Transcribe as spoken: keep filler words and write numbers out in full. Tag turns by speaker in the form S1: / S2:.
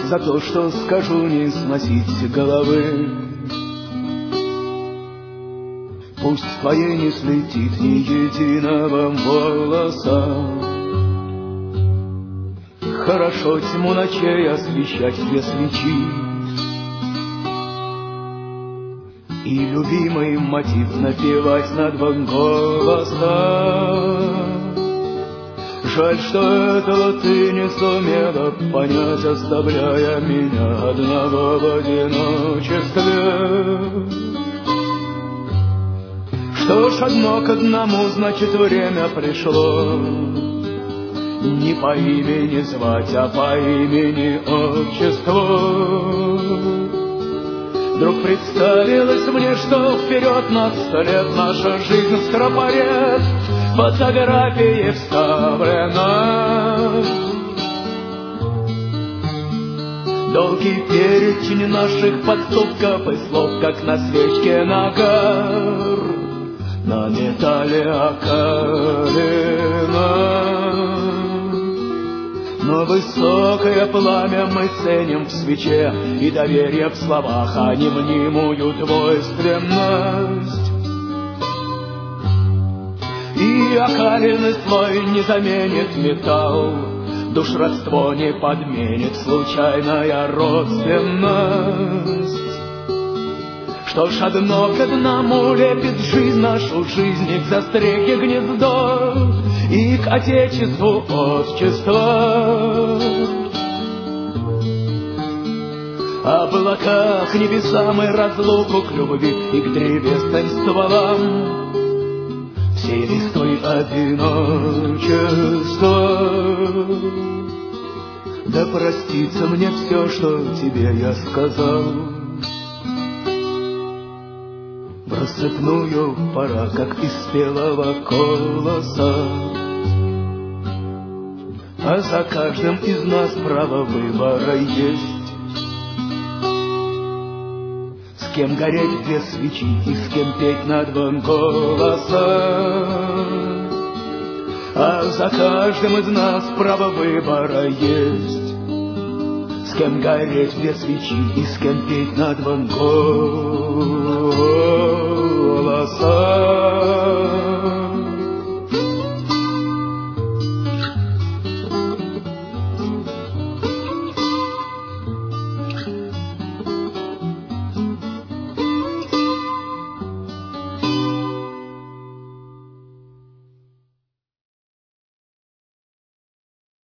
S1: за то, что скажу, не сносить головы. Пусть с твоей не слетит ни единого волоса. Хорошо тьму ночей освещать две свечи, и любимый мотив напевать на два голоса. Жаль, что этого ты не сумела понять, оставляя меня одного в одиночестве. Что ж, одно к одному, значит, время пришло. Не по имени звать, а по имени отчеству. Вдруг представилось мне, что вперед на сто лет наша жизнь в трафарет фотографии вставлена. Долгий перечень наших поступков и слов, как на свечке нагар на металле окалина. Но высокое пламя мы ценим в свече, и доверие в словах, а не мнимую двойственность. И окаленный слой не заменит металл, душ родство не подменит случайная родственность. Что ж, одно к одному лепит жизнь нашу жизнь, и к застрехе гнездо, и к отечеству отчество. Облака к небесам и разлуку к любви, и к древесным стволам всей листвой одиночества. Да простится мне все, что тебе я сказал. В рассыпную пора, как из спелого колоса. А за каждым из нас право выбора есть. С кем гореть две свечи и с кем петь на два голоса. А за каждым из нас право выбора есть. С кем гореть две свечи и с кем петь на два голоса.